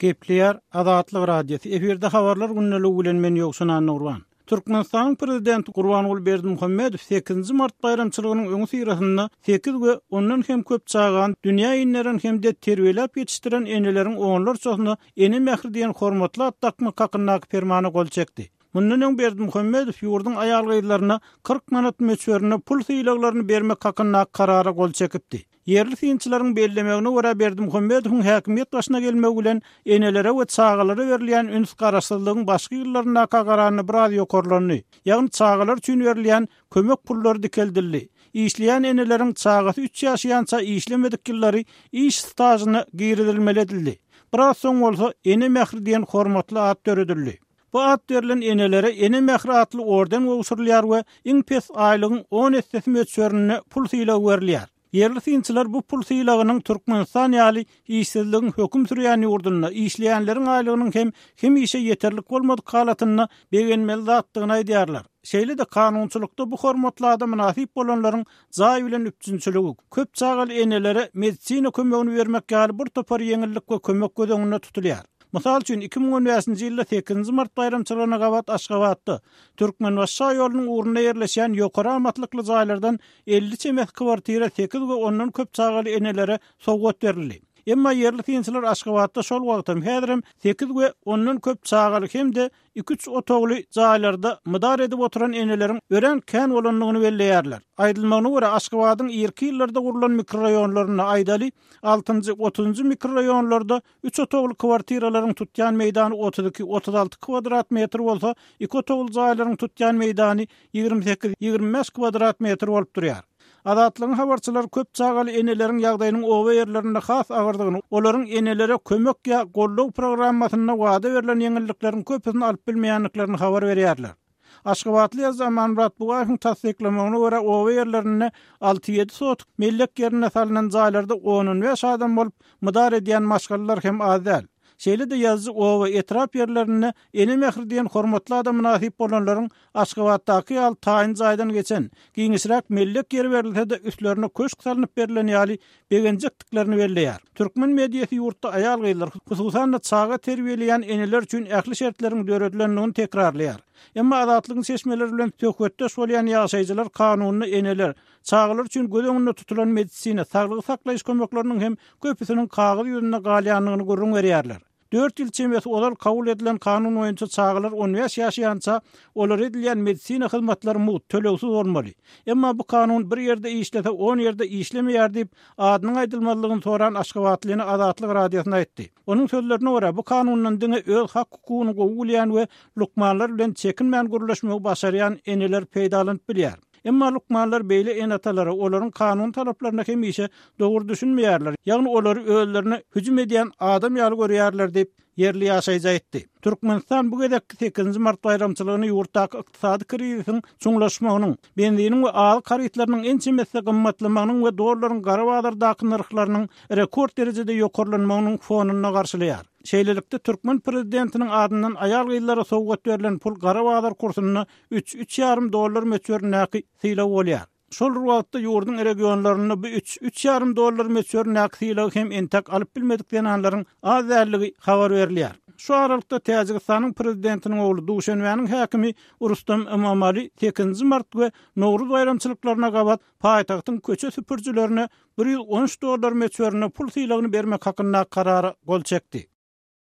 Gepleýär Azatlyk radiosu. Eferde habarlar günnälik bilen men ýoksunan Nurwan. Türkmenistan prezidenti Gurbanuly Berdimuhammedow 8 mart bayramçylygynyň öňü syrasynda 8 we ondan hem köp çağan dünýä inlerin hemde terbiýelap ýetişdiren eneleriň oňlar çoğuna eni mähri diýen hormatly atdakmy kakynnak fermany gol çekdi. Mundan öň Berdimuhammedow ýurdun aýal gyýlaryna 40 manat möçberini pul syýlaglaryny bermek kakynnak karara gol çekipdi. Yerli synçylaryň bellemegine görä Berdimuhammedowyň häkimiýet başyna gelmegi bilen enelere we çağalara berilýän üns garaşsyzlygyň başga ýyllarynda kagarany bir radio korlany, ýagny çağalar üçin berilýän kömek pullary dikeldirli. İşleyen enelerin çağatı 3 yaşayansa işlemedik yılları iş stajını giridilmeli edildi. Biraz son olsa ene mehri diyen hormatlı ad törüdüldi. Bu ad verilen enelere ene mehri adlı orden usurlyar ve iňpes aylığın 10 estesi möçberini pul syýlagy berilýär. Yerli synçylar bu pul syýlagynyň Türkmenistan ýaly işsizligiň höküm sürýän ýurduny işleýänleriň aýlygynyň hem işe ýeterlik bolmadyk halatyny begenmeli zatdygyny aýdýarlar. Şeýle de kanunçylykda bu hormatlarda münasip bolanlaryň jaý bilen üçinçiligi köp çağal enelere medisina kömegini bermek ýaly bir topar ýeňillik we kömek gödeňine tutulýar. Mysal üçin 2015-nji ýylda 8 mart bayramçylygyna gabat Aşgabatda Türkmen Waşa ýolunyň urunyna ýerleşýän ýokary amatlykly jaýlardan 50 çemek kwartira 8 we ondan köp çağal enelere sowgat berildi. Emma yerli synçylar Aşgabatda şol wagtym häzirem 8 we ondan köp çağaly hemde 2-3 otogly jaýlarda mydar edip oturan eneleriň ören kän bolanlygyny belleýärler. Aýdylmagyna görä Aşgabatyň ýerki ýyllarda gurulan mikroraýonlaryna aýdaly 6-njy 30-njy mikroraýonlarda 3 otogly kwartiralaryň tutýan meýdany 32-36 kvadrat metr bolsa, 2 otogly jaýlaryň tutýan meýdany 28-25 kvadrat metr bolup durýar. Azatlygyň habarçylar köp çağaly eneleriň ýagdaýynyň owa ýerlerinde has agyrdygyny, olaryň enelere kömek ýa gollaw programmasyna wada berilen ýeňilliklerin köpüni alyp bilmeýänliklaryny habar berýärler. Aşgabatly Zaman Murat Bugaýewiň tasdiklamagyna görä owa ýerlerine 6-7 sotuk mellek ýerine salynan jaýlarda 10-5 adam bolup mydar edýän maşgallar hem az däl. Şeýle de ýazgy owa etrap ýerlerine eni mehri diýen hormatly adam münasip bolanlaryň Aşgabatdaky ýaly taýyn jaýdan geçen giňişräk mellek ýeri berilse de üstlerine köşk salynyp berilen ýaly begenjekliklerini belleýär. Türkmen mediýasy ýurtda aýal gyýlar, hususan çağa terbiýeleýän eneler üçin ähli şertleriň döredlenligini tekrarlaýar. Emma azatlygyň seçmeleri bilen töhwetde bolýan ýaşaýjylar kanunyny eneler, çağalar üçin gödeňinde tutulan medisina, saglygy saklaýyş kömekleriniň hem köpüsiniň kagyz ýüzünde galýanlygyny görüň berýärler. 4 ýyl çemesi olar kabul edilen kanun boýunça çağalar 15 ýaşaýança olar edilýän medisina hyzmatlary mut tölewsiz bolmaly. Emma bu kanun bir ýerde işlese 10 ýerde işlemeýär diýip adynyň aýdylmalygyny soran Aşgabatlyny Azatlyk radiosyna aýtdy. Onuň sözlerine görä bu kanundan diňe öz hak hukugyny gowulýan we lukmanlar bilen çekinmän guruluşmagy başarýan eneler peýdalanyp bilýär. Emma lukmanlar beýle enatalary olaryň kanun talaplaryna hemişe dogry düşünmeýärler. Ýagny olary öýlerine hüjüm edýän adam ýaly görýärler diýip yerli ýaşaýjy aýtdy. Türkmenistan bu gedekki 8 mart bayramçylygyny ýurtdaky ykdysady krizisiň çuňlaşmagynyň, benzinin we aly karytlarynyň en çemesi gymmatlamagynyň we dollarlaryň garabazardaky narhlarynyň rekord derejede ýokarlanmagynyň fonuny garşylaýar. Şeýlelikde Türkmen prezidentiniň adyndan aýal gyýlara sowgat berilen pul garabazar kursyna 3,5 dollar möçberini syýlap bolýar. Şol wagtda ýurdun regionlaryna bu 3,5 dollar möçberini syýlagy hem entek alyp bilmedikleri anlaryň az dälligi habar berilýär. Şu aralykda Täjikistanyň prezidentiniň ogly Duşanbeň häkimi Rustam Emomali 8 mart we Nowruz bayramçylyklaryna gabat paýtagtyň köçe süpürjilerine 113 dollar möçberini pul syýlagyny bermek hakynda karara gol çekdi.